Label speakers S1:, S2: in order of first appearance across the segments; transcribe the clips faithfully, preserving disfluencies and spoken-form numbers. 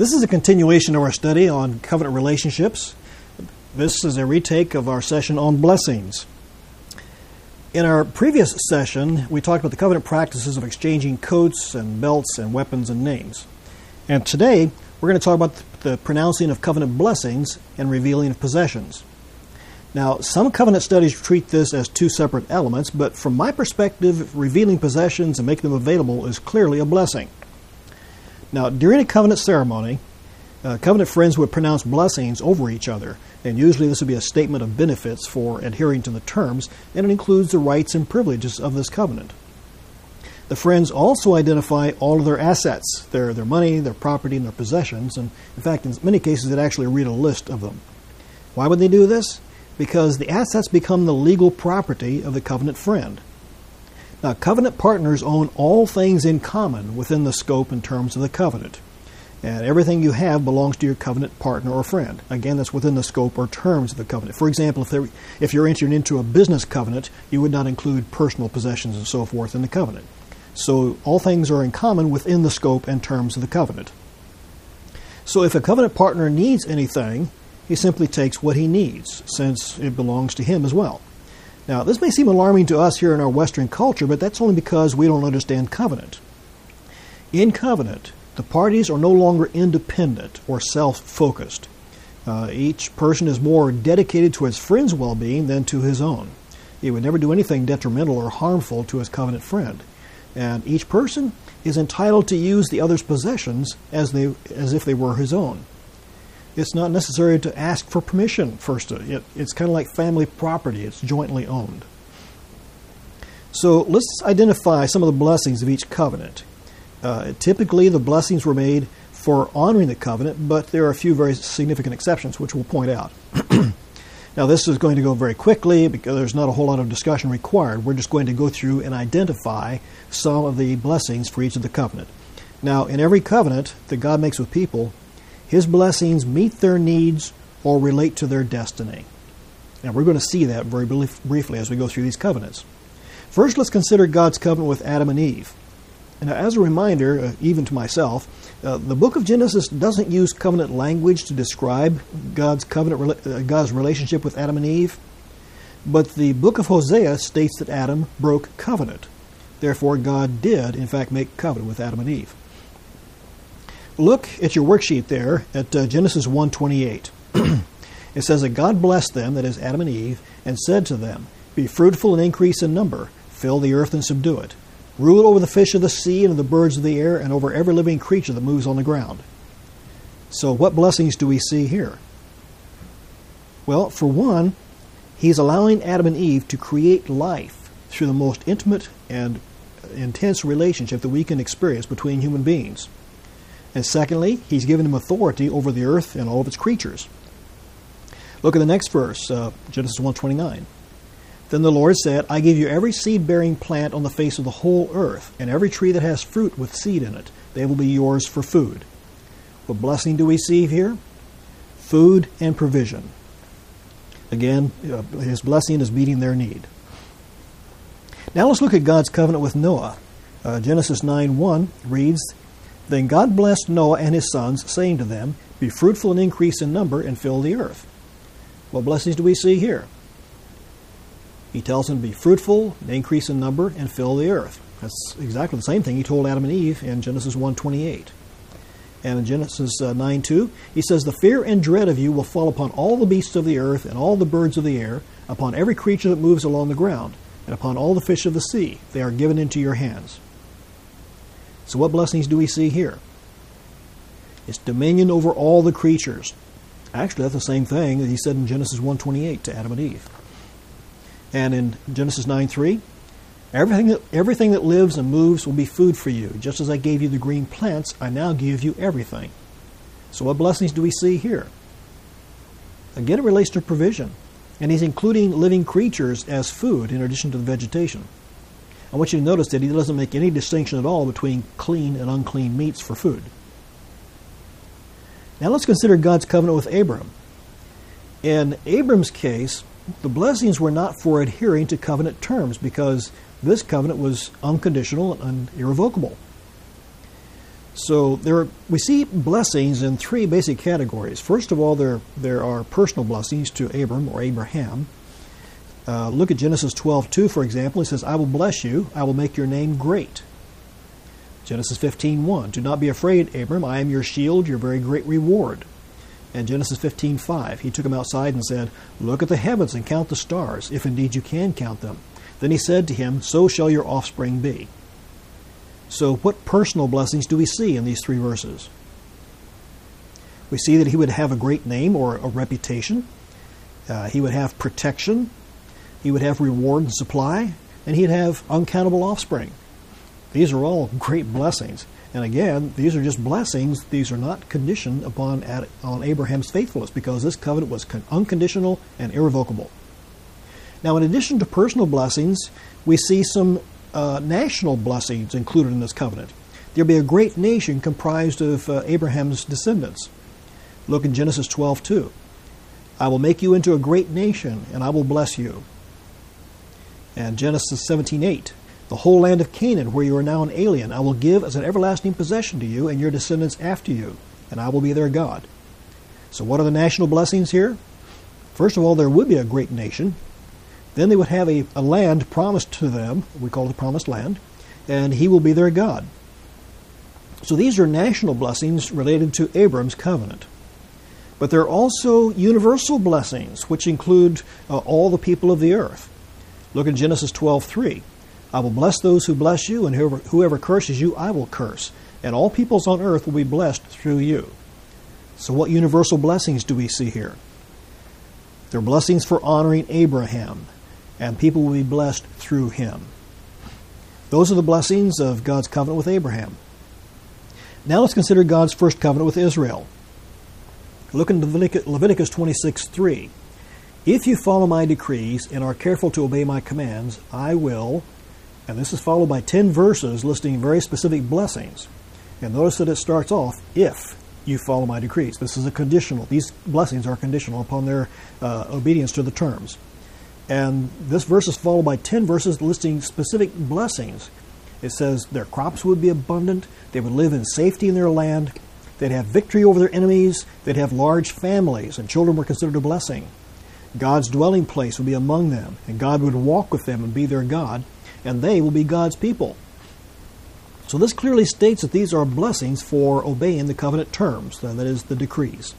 S1: This is a continuation of our study on covenant relationships. This is a retake of our session on blessings. In our previous session, we talked about the covenant practices of exchanging coats and belts and weapons and names. And today, we're going to talk about the pronouncing of covenant blessings and revealing of possessions. Now, some covenant studies treat this as two separate elements, but from my perspective, revealing possessions and making them available is clearly a blessing. Now, during a covenant ceremony, uh, covenant friends would pronounce blessings over each other, and usually this would be a statement of benefits for adhering to the terms, and it includes the rights and privileges of this covenant. The friends also identify all of their assets, their, their money, their property, and their possessions, and in fact, in many cases, they'd actually read a list of them. Why would they do this? Because the assets become the legal property of the covenant friend. Now, covenant partners own all things in common within the scope and terms of the covenant. And everything you have belongs to your covenant partner or friend. Again, that's within the scope or terms of the covenant. For example, if, if you're entering into a business covenant, you would not include personal possessions and so forth in the covenant. So all things are in common within the scope and terms of the covenant. So if a covenant partner needs anything, he simply takes what he needs, since it belongs to him as well. Now, this may seem alarming to us here in our Western culture, but that's only because we don't understand covenant. In covenant, the parties are no longer independent or self-focused. Uh, each person is more dedicated to his friend's well-being than to his own. He would never do anything detrimental or harmful to his covenant friend. And each person is entitled to use the other's possessions as they as if they were his own. It's not necessary to ask for permission first. It, it's kind of like family property. It's jointly owned. So let's identify some of the blessings of each covenant. Uh, typically, the blessings were made for honoring the covenant, but there are a few very significant exceptions, which we'll point out. Now, this is going to go very quickly because there's not a whole lot of discussion required. We're just going to go through and identify some of the blessings for each of the covenant. Now, in every covenant that God makes with people, His blessings meet their needs or relate to their destiny. Now, we're going to see that very briefly as we go through these covenants. First, let's consider God's covenant with Adam and Eve. Now, as a reminder, uh, even to myself, uh, the book of Genesis doesn't use covenant language to describe God's covenant, uh, God's relationship with Adam and Eve, but the book of Hosea states that Adam broke covenant. Therefore, God did, in fact, make covenant with Adam and Eve. Look at your worksheet there at uh, Genesis one twenty-eight. It says that God blessed them, that is Adam and Eve, and said to them, "Be fruitful and increase in number, fill the earth and subdue it. Rule over the fish of the sea and of the birds of the air, and over every living creature that moves on the ground." So what blessings do we see here? Well, for one, He's allowing Adam and Eve to create life through the most intimate and intense relationship that we can experience between human beings. And secondly, He's given them authority over the earth and all of its creatures. Look at the next verse, uh, Genesis one twenty-nine. Then the Lord said, "I give you every seed-bearing plant on the face of the whole earth, and every tree that has fruit with seed in it. They will be yours for food." What blessing do we see here? Food and provision. Again, uh, His blessing is meeting their need. Now let's look at God's covenant with Noah. Uh, Genesis nine one reads, "Then God blessed Noah and his sons, saying to them, 'Be fruitful and increase in number, and fill the earth.'" What blessings do we see here? He tells them to be fruitful, and increase in number, and fill the earth. That's exactly the same thing He told Adam and Eve in Genesis one twenty-eight. And in Genesis nine two, He says, "The fear and dread of you will fall upon all the beasts of the earth, and all the birds of the air, upon every creature that moves along the ground, and upon all the fish of the sea. They are given into your hands." So what blessings do we see here? It's dominion over all the creatures. Actually, that's the same thing that He said in Genesis one twenty-eight to Adam and Eve. And in Genesis nine three, everything that, everything that lives and moves will be food for you. Just as I gave you the green plants, I now give you everything. So what blessings do we see here? Again, it relates to provision. And He's including living creatures as food in addition to the vegetation. I want you to notice that He doesn't make any distinction at all between clean and unclean meats for food. Now let's consider God's covenant with Abram. In Abram's case, the blessings were not for adhering to covenant terms because this covenant was unconditional and irrevocable. So there, we see blessings in three basic categories. First of all, there, there are personal blessings to Abram or Abraham. Uh, look at Genesis twelve two, for example. It says, I will bless you, I will make your name great. Genesis fifteen one, do not be afraid, Abram, I am your shield, your very great reward. And Genesis fifteen five, he took him outside and said, look at the heavens and count the stars, if indeed you can count them. Then he said to him, so shall your offspring be. So what personal blessings do we see in these three verses? We see that he would have a great name or a reputation. Uh, he would have protection. He would have reward and supply. And he'd have uncountable offspring. These are all great blessings. And again, these are just blessings. These are not conditioned upon on Abraham's faithfulness, because this covenant was unconditional and irrevocable. Now, in addition to personal blessings, we see some uh, national blessings included in this covenant. There'll be a great nation comprised of uh, Abraham's descendants. Look in Genesis twelve two. I will make you into a great nation, and I will bless you. And Genesis seventeen eight. The whole land of Canaan, where you are now an alien, I will give as an everlasting possession to you and your descendants after you, and I will be their God. So what are the national blessings here? First of all, there would be a great nation. Then they would have a, a land promised to them. We call it the promised land. And he will be their God. So these are national blessings related to Abram's covenant. But there are also universal blessings, which include uh, all the people of the earth. Look at Genesis twelve three. I will bless those who bless you, and whoever, whoever curses you, I will curse. And all peoples on earth will be blessed through you. So what universal blessings do we see here? They're blessings for honoring Abraham, and people will be blessed through him. Those are the blessings of God's covenant with Abraham. Now let's consider God's first covenant with Israel. Look in Leviticus twenty-six three. If you follow my decrees and are careful to obey my commands, I will... And this is followed by ten verses listing very specific blessings. And notice that it starts off, if you follow my decrees. This is a conditional. These blessings are conditional upon their uh, obedience to the terms. And this verse is followed by ten verses listing specific blessings. It says their crops would be abundant, they would live in safety in their land, they'd have victory over their enemies, they'd have large families, and children were considered a blessing. God's dwelling place would be among them, and God would walk with them and be their God, and they will be God's people. So this clearly states that these are blessings for obeying the covenant terms, that is, the decrees.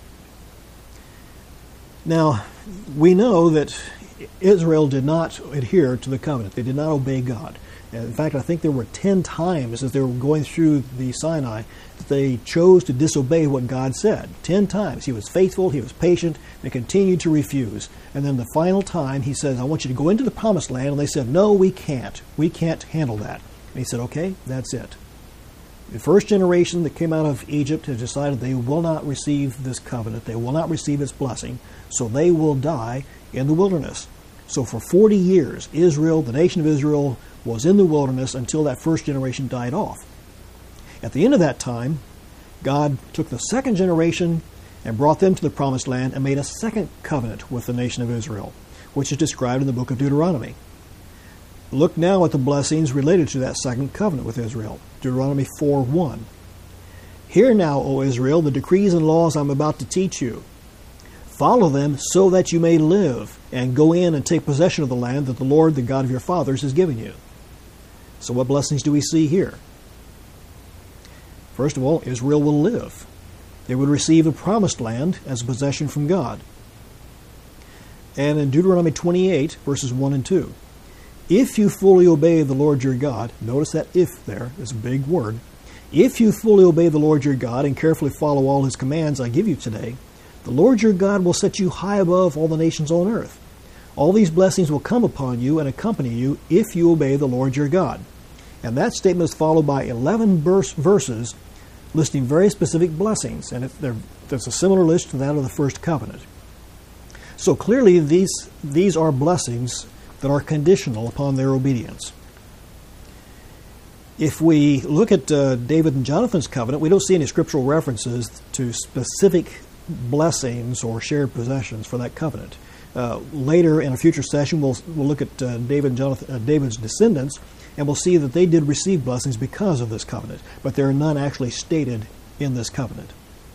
S1: Now, we know that Israel did not adhere to the covenant. They did not obey God. In fact, I think there were ten times as they were going through the Sinai that they chose to disobey what God said. Ten times. He was faithful, he was patient, they continued to refuse. And then the final time he says, I want you to go into the promised land. And they said, no, we can't. We can't handle that. And he said, okay, that's it. The first generation that came out of Egypt has decided they will not receive this covenant. They will not receive its blessing. So they will die in the wilderness. So for forty years, Israel, the nation of Israel, was in the wilderness until that first generation died off. At the end of that time, God took the second generation and brought them to the promised land and made a second covenant with the nation of Israel, which is described in the book of Deuteronomy. Look now at the blessings related to that second covenant with Israel. Deuteronomy four one. Hear now, O Israel, the decrees and laws I'm about to teach you. Follow them so that you may live, and go in and take possession of the land that the Lord, the God of your fathers, has given you. So what blessings do we see here? First of all, Israel will live. They would receive a promised land as a possession from God. And in Deuteronomy twenty-eight, verses one and two, if you fully obey the Lord your God, notice that if there is a big word, if you fully obey the Lord your God and carefully follow all his commands I give you today, the Lord your God will set you high above all the nations on earth. All these blessings will come upon you and accompany you if you obey the Lord your God. And that statement is followed by eleven verse, verses listing very specific blessings. And if there's a similar list to that of the first covenant. So clearly these, these are blessings that are conditional upon their obedience. If we look at uh, David and Jonathan's covenant, we don't see any scriptural references to specific blessings or shared possessions for that covenant. Uh, later in a future session, we'll, we'll look at uh, David and Jonathan, uh, David's descendants, and we'll see that they did receive blessings because of this covenant, but there are none actually stated in this covenant.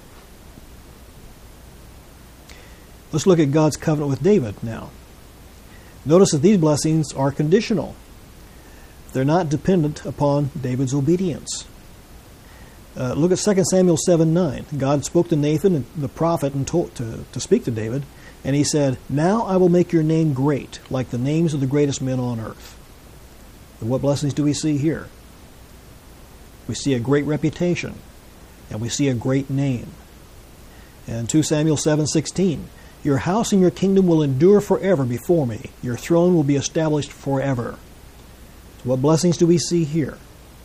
S1: Let's look at God's covenant with David now. Notice that these blessings are conditional. They're not dependent upon David's obedience. Uh, look at Second Samuel seven nine. God spoke to Nathan, the prophet, and told to, to speak to David, and he said, "Now I will make your name great, like the names of the greatest men on earth." And what blessings do we see here? We see a great reputation, and we see a great name. And Second Samuel seven sixteen. "Your house and your kingdom will endure forever before me. Your throne will be established forever." So what blessings do we see here?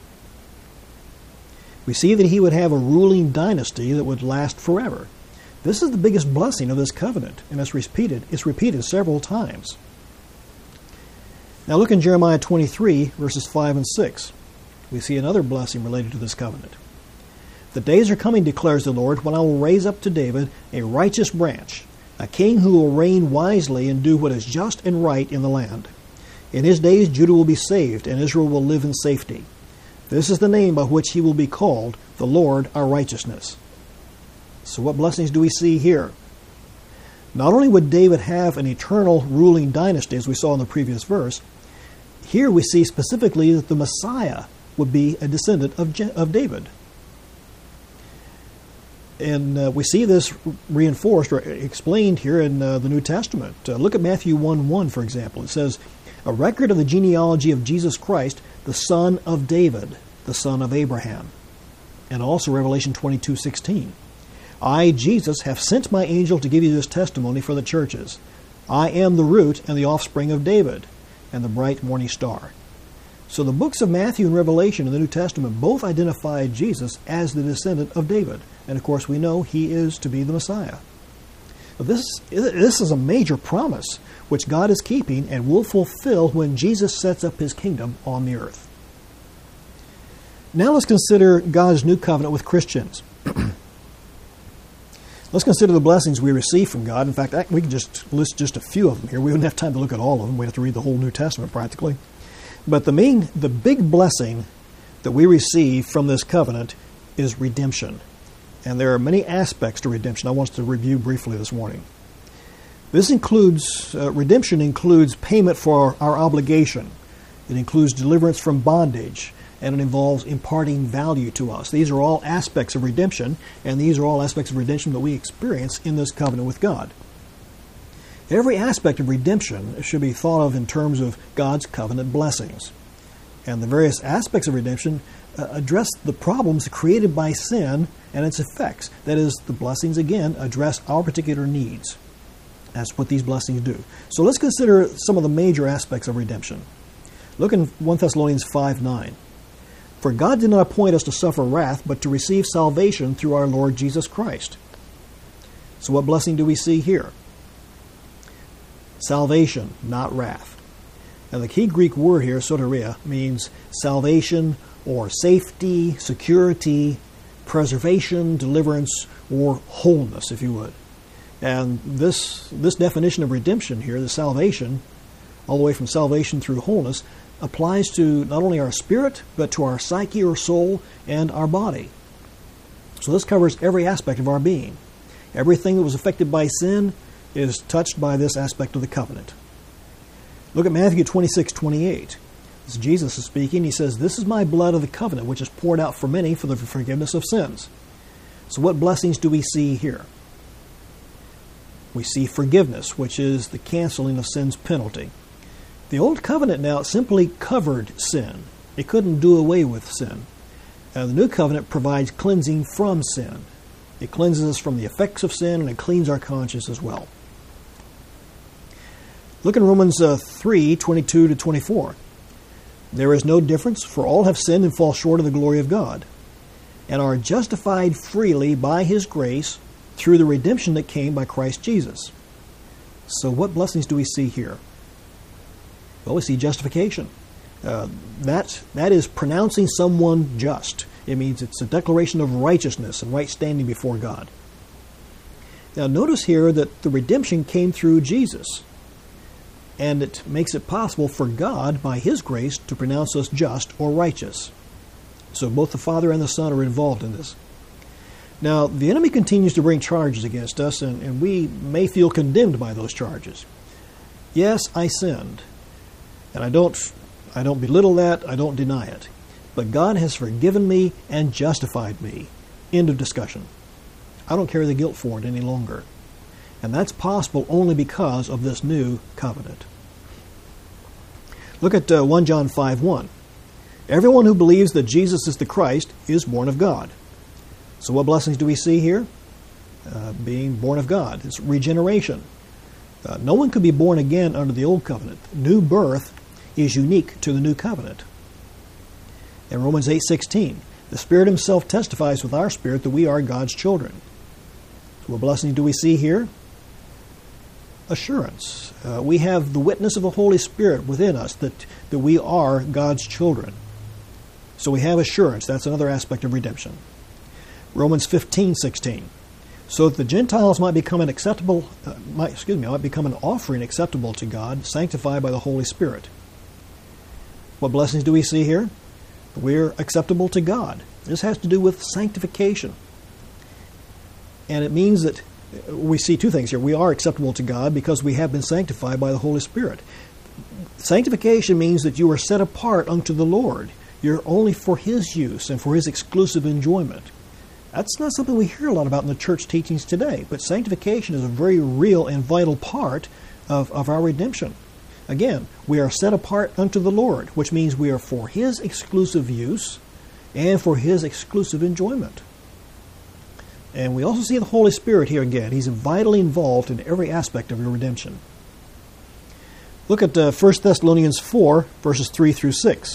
S1: We see that he would have a ruling dynasty that would last forever. This is the biggest blessing of this covenant, and it's repeated, it's repeated several times. Now look in Jeremiah twenty-three, verses five and six. We see another blessing related to this covenant. "The days are coming, declares the Lord, when I will raise up to David a righteous branch, a king who will reign wisely and do what is just and right in the land. In his days Judah will be saved, and Israel will live in safety. This is the name by which he will be called, the Lord our righteousness." So what blessings do we see here? Not only would David have an eternal ruling dynasty, as we saw in the previous verse, here we see specifically that the Messiah would be a descendant of, Je- of David. And uh, we see this reinforced or explained here in uh, the New Testament. Uh, look at Matthew one one, for example. It says, "A record of the genealogy of Jesus Christ, the son of David, the son of Abraham." And also Revelation twenty-two sixteen. "I, Jesus, have sent my angel to give you this testimony for the churches. I am the root and the offspring of David, and the bright morning star." So the books of Matthew and Revelation in the New Testament both identify Jesus as the descendant of David. And of course we know he is to be the Messiah. But this, this is a major promise which God is keeping and will fulfill when Jesus sets up his kingdom on the earth. Now let's consider God's new covenant with Christians. Let's consider the blessings we receive from God. In fact, we can just list just a few of them here. We wouldn't have time to look at all of them. We'd have to read the whole New Testament practically. But the main, the big blessing that we receive from this covenant is redemption. And there are many aspects to redemption I want us to review briefly this morning. This includes, uh, redemption includes payment for our obligation. It includes deliverance from bondage, and it involves imparting value to us. These are all aspects of redemption, and these are all aspects of redemption that we experience in this covenant with God. Every aspect of redemption should be thought of in terms of God's covenant blessings. And the various aspects of redemption uh, address the problems created by sin and its effects. That is, the blessings, again, address our particular needs. That's what these blessings do. So let's consider some of the major aspects of redemption. Look in First Thessalonians five nine. "For God did not appoint us to suffer wrath, but to receive salvation through our Lord Jesus Christ." So what blessing do we see here? Salvation, not wrath. Now the key Greek word here, soteria, means salvation or safety, security, preservation, deliverance, or wholeness, if you would. And this this definition of redemption here, the salvation, all the way from salvation through wholeness, applies to not only our spirit, but to our psyche or soul and our body. So this covers every aspect of our being. Everything that was affected by sin is touched by this aspect of the covenant. Look at Matthew twenty-six twenty-eight. As Jesus is speaking, he says, "This is my blood of the covenant, which is poured out for many for the forgiveness of sins." So what blessings do we see here? We see forgiveness, which is the canceling of sin's penalty. The old covenant now simply covered sin. It couldn't do away with sin. Uh, the new covenant provides cleansing from sin. It cleanses us from the effects of sin, and it cleans our conscience as well. Look in Romans uh, three twenty-two to twenty-four. "There is no difference, for all have sinned and fall short of the glory of God, and are justified freely by his grace through the redemption that came by Christ Jesus." So what blessings do we see here? Well, we see justification. Uh, that, that is pronouncing someone just. It means it's a declaration of righteousness and right standing before God. Now notice here that the redemption came through Jesus. and it makes it possible for God, by His grace, to pronounce us just or righteous. So both the Father and the Son are involved in this. Now, the enemy continues to bring charges against us, and, and we may feel condemned by those charges. Yes, I sinned, and I don't, I don't belittle that, I don't deny it. But God has forgiven me and justified me. End of discussion. I don't carry the guilt for it any longer. And that's possible only because of this new covenant. Look at uh, First John five one. Everyone who believes that Jesus is the Christ is born of God. So what blessings do we see here? Uh, being born of God. It's regeneration. Uh, no one could be born again under the old covenant. New birth is unique to the new covenant. In Romans eight sixteen, the Spirit Himself testifies with our spirit that we are God's children. So what blessings do we see here? Assurance. Uh, we have the witness of the Holy Spirit within us that, that we are God's children. So we have assurance. That's another aspect of redemption. Romans fifteen sixteen. So that the Gentiles might become an acceptable, uh, might, excuse me, might become an offering acceptable to God, sanctified by the Holy Spirit. What blessings do we see here? We're acceptable to God. This has to do with sanctification. And it means that we see two things here. We are acceptable to God because we have been sanctified by the Holy Spirit. Sanctification means that you are set apart unto the Lord. You're only for His use and for His exclusive enjoyment. That's not something we hear a lot about in the church teachings today, but sanctification is a very real and vital part of, of our redemption. Again, we are set apart unto the Lord, which means we are for His exclusive use and for His exclusive enjoyment. And we also see the Holy Spirit here again. He's vitally involved in every aspect of your redemption. Look at uh, First Thessalonians four, verses three through six.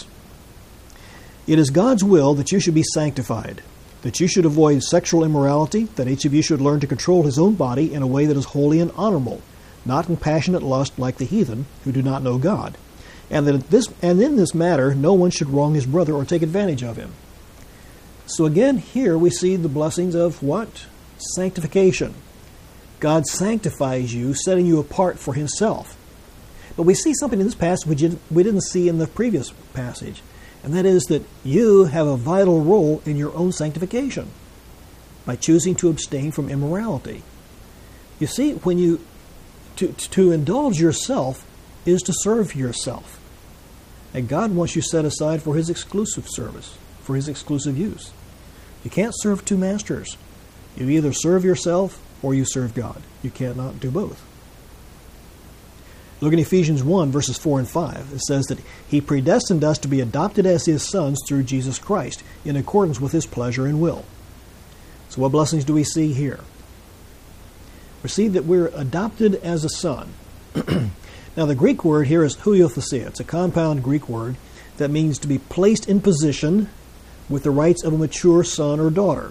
S1: It is God's will that you should be sanctified, that you should avoid sexual immorality, that each of you should learn to control his own body in a way that is holy and honorable, not in passionate lust like the heathen who do not know God, and that this and in this matter no one should wrong his brother or take advantage of him. So again, here we see the blessings of what? Sanctification. God sanctifies you, setting you apart for Himself. But we see something in this passage we didn't, we didn't see in the previous passage, and that is that you have a vital role in your own sanctification by choosing to abstain from immorality. You see, when you to, to indulge yourself is to serve yourself. And God wants you set aside for His exclusive service, for His exclusive use. You can't serve two masters. You either serve yourself or you serve God. You cannot do both. Look at Ephesians one, verses four and five. It says that He predestined us to be adopted as His sons through Jesus Christ, in accordance with His pleasure and will. So what blessings do we see here? We see that we're adopted as a son. Now the Greek word here is huiothesia. It's a compound Greek word that means to be placed in position with the rights of a mature son or daughter.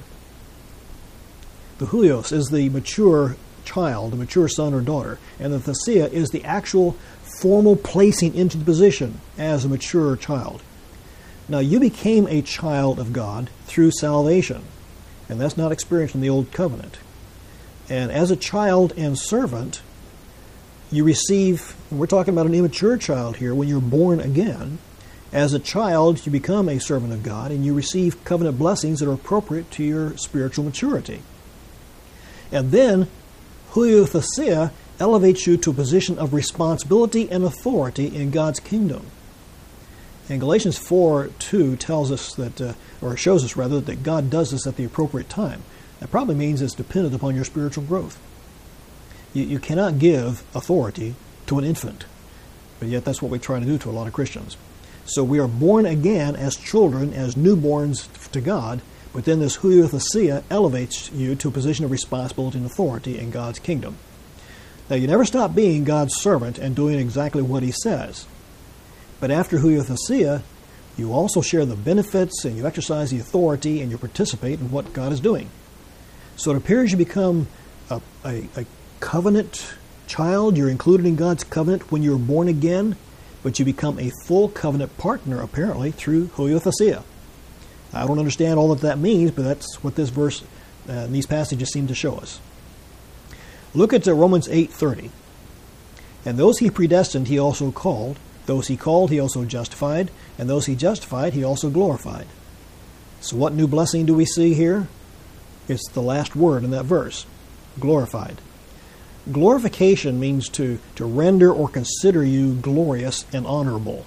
S1: The huios is the mature child, the mature son or daughter, and the thesia is the actual formal placing into the position as a mature child. Now you became a child of God through salvation, and that's not experienced in the Old Covenant. And as a child and servant, you receive, and we're talking about an immature child here, when you're born again. As a child, you become a servant of God, and you receive covenant blessings that are appropriate to your spiritual maturity. And then, huiothesia elevates you to a position of responsibility and authority in God's kingdom. And Galatians four two tells us that, uh, or shows us rather, that God does this at the appropriate time. That probably means it's dependent upon your spiritual growth. You, you cannot give authority to an infant, but yet that's what we try to do to a lot of Christians. So we are born again as children, as newborns to God, but then this huiothesia elevates you to a position of responsibility and authority in God's kingdom. Now, you never stop being God's servant and doing exactly what He says. But after huiothesia, you also share the benefits, and you exercise the authority, and you participate in what God is doing. So it appears you become a, a, a covenant child. You're included in God's covenant when you're born again, but you become a full covenant partner, apparently, through huiothesia. I don't understand all that that means, but that's what this verse uh, and these passages seem to show us. Look at uh, Romans eight thirty. And those he predestined, he also called. Those he called, he also justified. And those he justified, he also glorified. So what new blessing do we see here? It's the last word in that verse, glorified. Glorification means to, to render or consider you glorious and honorable.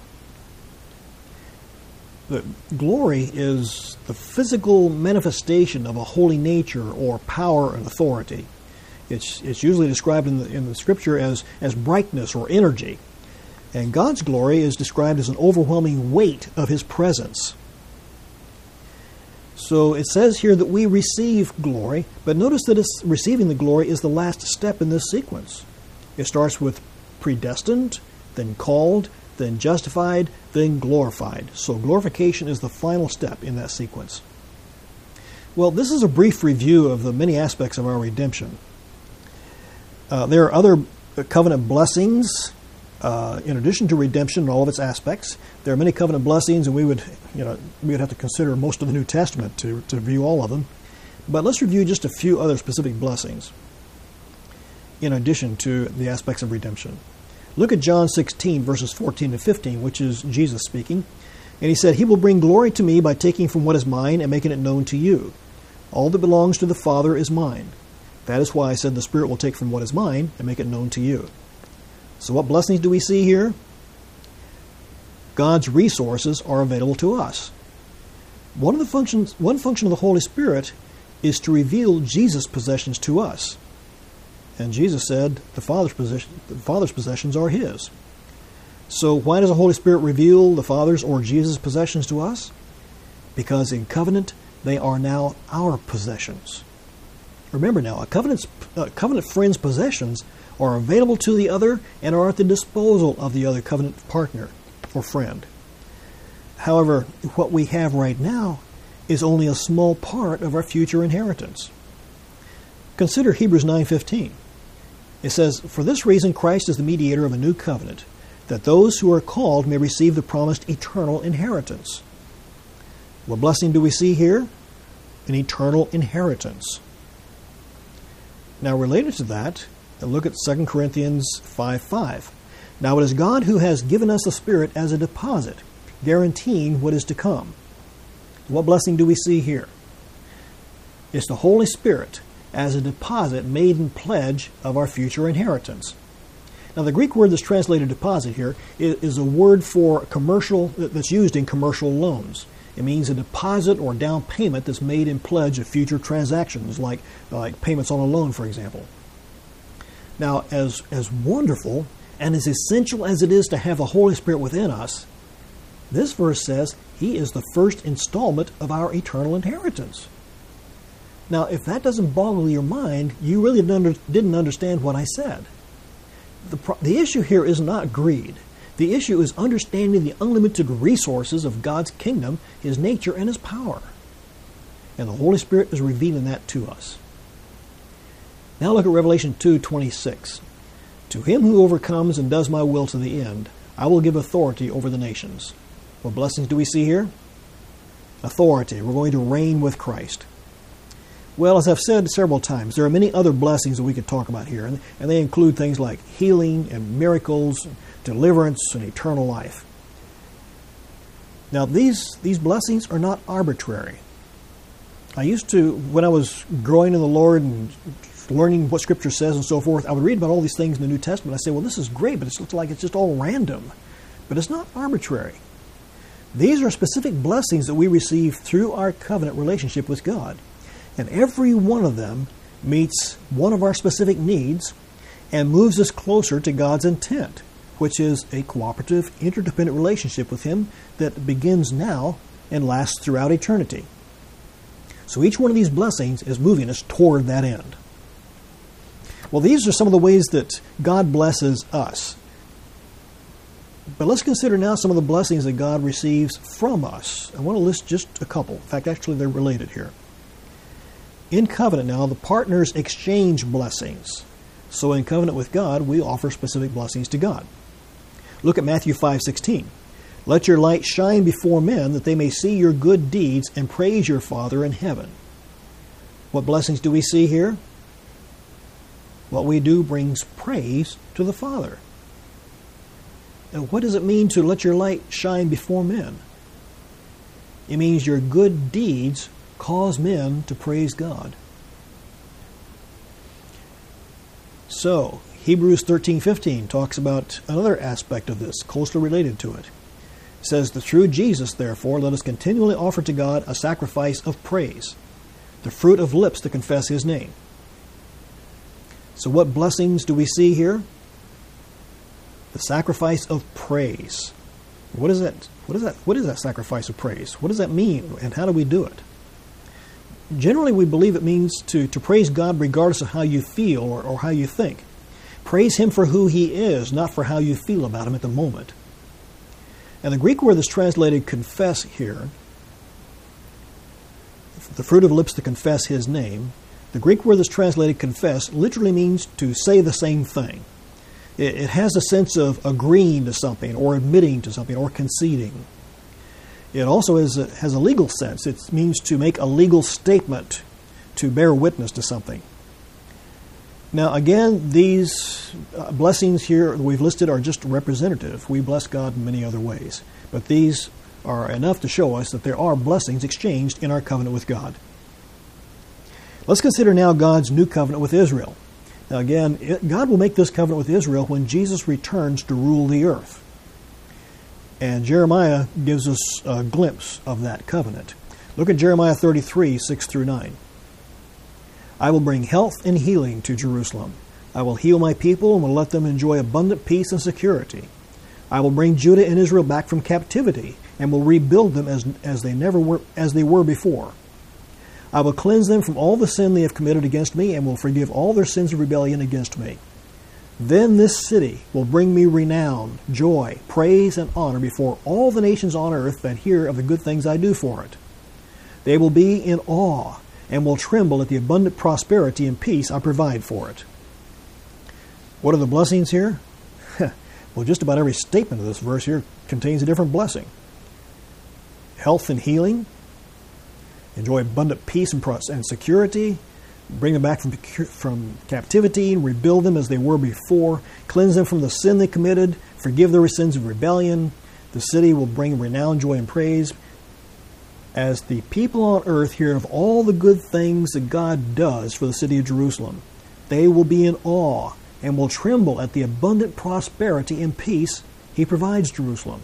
S1: The glory is the physical manifestation of a holy nature or power and authority. It's, it's usually described in the, in the Scripture as, as brightness or energy. And God's glory is described as an overwhelming weight of His presence. So it says here that we receive glory, but notice that it's, receiving the glory is the last step in this sequence. It starts with predestined, then called, then justified, then glorified. So glorification is the final step in that sequence. Well, this is a brief review of the many aspects of our redemption. Uh, there are other covenant blessings uh, in addition to redemption and all of its aspects. There are many covenant blessings, and we would, you know, we would have to consider most of the New Testament to, to view all of them. But let's review just a few other specific blessings in addition to the aspects of redemption. Look at John sixteen, verses fourteen to fifteen, which is Jesus speaking. And He said, "He will bring glory to me by taking from what is mine and making it known to you. All that belongs to the Father is mine. That is why I said the Spirit will take from what is mine and make it known to you." So what blessings do we see here? God's resources are available to us. One of the functions, one function of the Holy Spirit is to reveal Jesus' possessions to us. And Jesus said the Father's possession, the Father's possessions are His. So why does the Holy Spirit reveal the Father's or Jesus' possessions to us? Because in covenant, they are now our possessions. Remember now, a covenant's, uh, covenant friend's possessions are available to the other and are at the disposal of the other covenant partner or friend. However, what we have right now is only a small part of our future inheritance. Consider Hebrews nine fifteen. It says, "For this reason Christ is the mediator of a new covenant, that those who are called may receive the promised eternal inheritance." What blessing do we see here? An eternal inheritance. Now, related to that, look at Second Corinthians five five. "Now it is God who has given us the Spirit as a deposit, guaranteeing what is to come." What blessing do we see here? It's the Holy Spirit as a deposit made in pledge of our future inheritance. Now, the Greek word that's translated deposit here is a word for commercial that's used in commercial loans. It means a deposit or down payment that's made in pledge of future transactions, like, like payments on a loan, for example. Now, as, as wonderful and as essential as it is to have the Holy Spirit within us, this verse says He is the first installment of our eternal inheritance. Now, if that doesn't boggle your mind, you really didn't understand what I said. The, pro- the issue here is not greed. The issue is understanding the unlimited resources of God's kingdom, His nature, and His power. And the Holy Spirit is revealing that to us. Now look at Revelation two twenty-six. "To him who overcomes and does my will to the end, I will give authority over the nations." What blessings do we see here? Authority. We're going to reign with Christ. Well, as I've said several times, there are many other blessings that we could talk about here, and, and they include things like healing and miracles, deliverance, and eternal life. Now, these, these blessings are not arbitrary. I used to, when I was growing in the Lord and learning what Scripture says and so forth, I would read about all these things in the New Testament. I say, well, this is great, but it looks like it's just all random. But it's not arbitrary. These are specific blessings that we receive through our covenant relationship with God. And every one of them meets one of our specific needs and moves us closer to God's intent, which is a cooperative, interdependent relationship with Him that begins now and lasts throughout eternity. So each one of these blessings is moving us toward that end. Well, these are some of the ways that God blesses us. But let's consider now some of the blessings that God receives from us. I want to list just a couple. In fact, actually, they're related here. In covenant now, the partners exchange blessings. So in covenant with God, we offer specific blessings to God. Look at Matthew five sixteen. "Let your light shine before men, that they may see your good deeds and praise your Father in heaven." What blessings do we see here? What we do brings praise to the Father. And what does it mean to let your light shine before men? It means your good deeds cause men to praise God. So, Hebrews thirteen fifteen talks about another aspect of this, closely related to it. It says, through Jesus, therefore, let us continually offer to God a sacrifice of praise, the fruit of lips to confess His name. So what blessings do we see here? The sacrifice of praise. What is that? What is that? What is that sacrifice of praise? What does that mean, and how do we do it? Generally, we believe it means to, to praise God regardless of how you feel or, or how you think. Praise Him for who He is, not for how you feel about Him at the moment. And the Greek word that's translated confess here, the fruit of lips to confess His name, the Greek word that's translated confess literally means to say the same thing. It, it has a sense of agreeing to something or admitting to something or conceding. It also is a, has a legal sense. It means to make a legal statement, to bear witness to something. Now, again, these uh, blessings here we've listed are just representative. We bless God in many other ways. But these are enough to show us that there are blessings exchanged in our covenant with God. Let's consider now God's new covenant with Israel. Now, again, it, God will make this covenant with Israel when Jesus returns to rule the earth. And Jeremiah gives us a glimpse of that covenant. Look at Jeremiah thirty-three, six through nine. I will bring health and healing to Jerusalem. I will heal my people and will let them enjoy abundant peace and security. I will bring Judah and Israel back from captivity and will rebuild them as, as they never were as they were before. I will cleanse them from all the sin they have committed against me and will forgive all their sins of rebellion against me. Then this city will bring me renown, joy, praise, and honor before all the nations on earth that hear of the good things I do for it. They will be in awe and will tremble at the abundant prosperity and peace I provide for it. What are the blessings here? Well, just about every statement of this verse here contains a different blessing. Health and healing, enjoy abundant peace and, pros- and security, bring them back from, from captivity, rebuild them as they were before, cleanse them from the sin they committed, forgive their sins of rebellion. The city will bring renown, joy, and praise. As the people on earth hear of all the good things that God does for the city of Jerusalem, they will be in awe and will tremble at the abundant prosperity and peace He provides Jerusalem.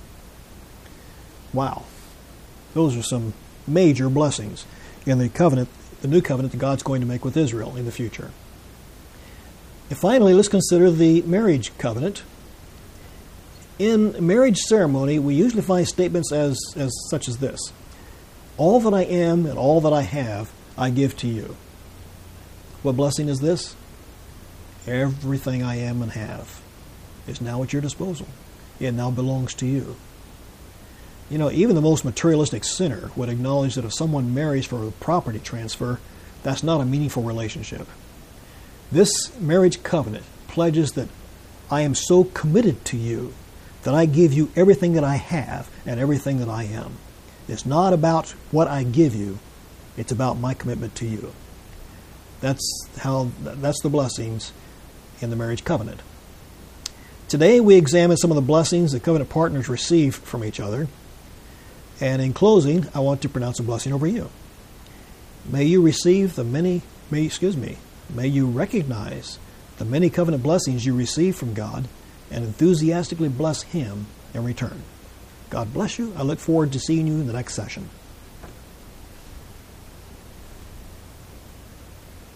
S1: Wow. Those are some major blessings in the covenant, the new covenant that God's going to make with Israel in the future. And finally, let's consider the marriage covenant. In marriage ceremony, we usually find statements as, as such as this. All that I am and all that I have, I give to you. What blessing is this? Everything I am and have is now at your disposal. It now belongs to you. You know, even the most materialistic sinner would acknowledge that if someone marries for a property transfer, that's not a meaningful relationship. This marriage covenant pledges that I am so committed to you that I give you everything that I have and everything that I am. It's not about what I give you. It's about my commitment to you. That's how. That's the blessings in the marriage covenant. Today we examine some of the blessings that covenant partners receive from each other. And in closing, I want to pronounce a blessing over you. May you receive the many, may, excuse me, may you recognize the many covenant blessings you receive from God and enthusiastically bless Him in return. God bless you. I look forward to seeing you in the next session.